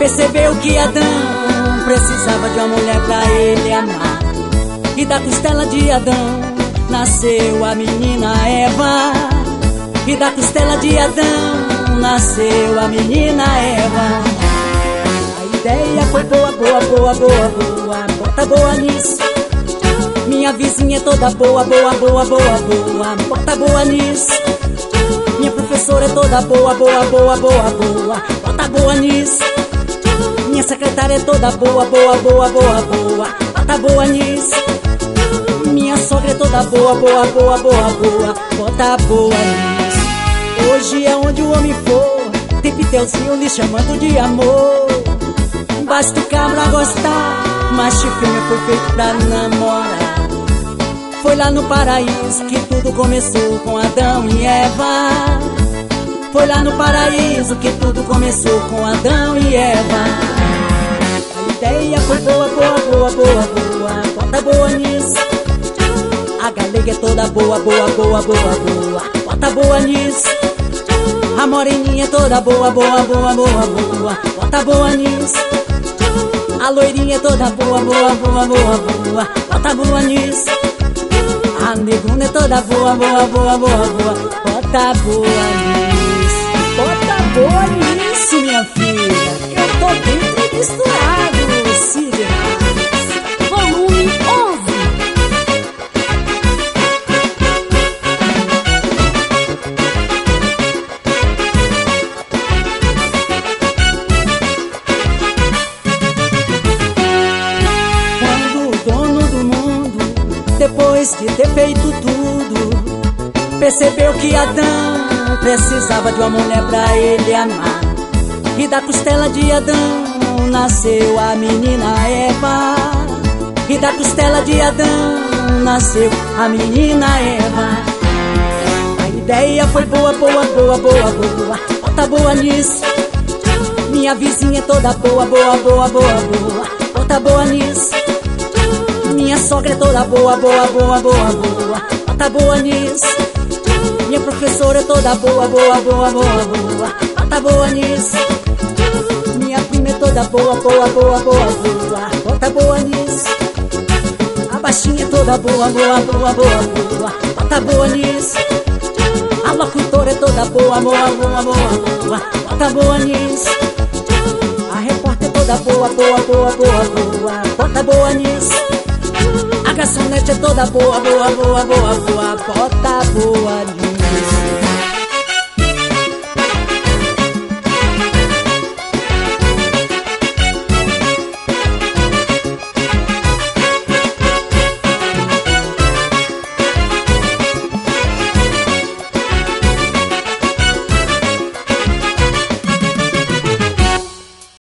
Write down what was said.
Percebeu que Adão precisava de uma mulher pra ele amar. E da costela de Adão nasceu a menina Eva. E da costela de Adão nasceu a menina Eva. A ideia foi boa, boa, boa, boa, boa. Bota boa nisso. Minha vizinha é toda boa, boa, boa, boa, boa. Bota boa nisso. Minha professora é toda boa, boa, boa, boa, boa. Bota boa nisso. Minha secretária é toda boa, boa, boa, boa, boa. Bota boa nisso. Minha sogra é toda boa, boa, boa, boa, boa. Bota boa nisso. Hoje é onde o homem for, tem pitelzinho lhe chamando de amor. Basta o cabra gostar, mas chifrinha foi feito pra namorar. Foi lá no paraíso que tudo começou com Adão e Eva. Foi lá no paraíso que tudo começou com Adão e Eva. A ideia foi boa, boa, boa, boa, boa. Bota boa nisso. A galega é toda boa, boa, boa, boa, boa. Bota boa nisso. A moreninha é toda boa, boa, boa, boa, boa. Bota boa nisso. A loirinha é toda boa, boa, boa, boa, boa. Bota boa nisso. A neguna é toda boa, boa, boa, boa, boa. Bota boa nisso. Bota boa nisso, minha filha. Eu tô dentro misturado, se demais. Volume 11. Depois de ter feito tudo, percebeu que Adão precisava de uma mulher pra ele amar. E da costela de Adão nasceu a menina Eva. E da costela de Adão nasceu a menina Eva. A ideia foi boa, boa, boa, boa, boa. Bota boa nisso. Minha vizinha é toda boa, boa, boa, boa, boa. Bota boa nisso. Minha sogra é toda boa, boa, boa, boa, boa. Bota boa nisso. Minha professora é toda boa, boa, boa, boa, boa. Bota boa nisso. Minha prima é toda boa, boa, boa, boa, boa. Bota boa nisso. A baixinha é toda boa, boa, boa, boa, boa. Bota boa nisso. A locutora é toda boa, boa, boa, boa, boa. Bota boa nisso. A repórter é toda boa, boa, boa, boa, boa. Bota boa nisso. A garçonete é toda boa, boa, boa, boa, boa. Bota boa nisso.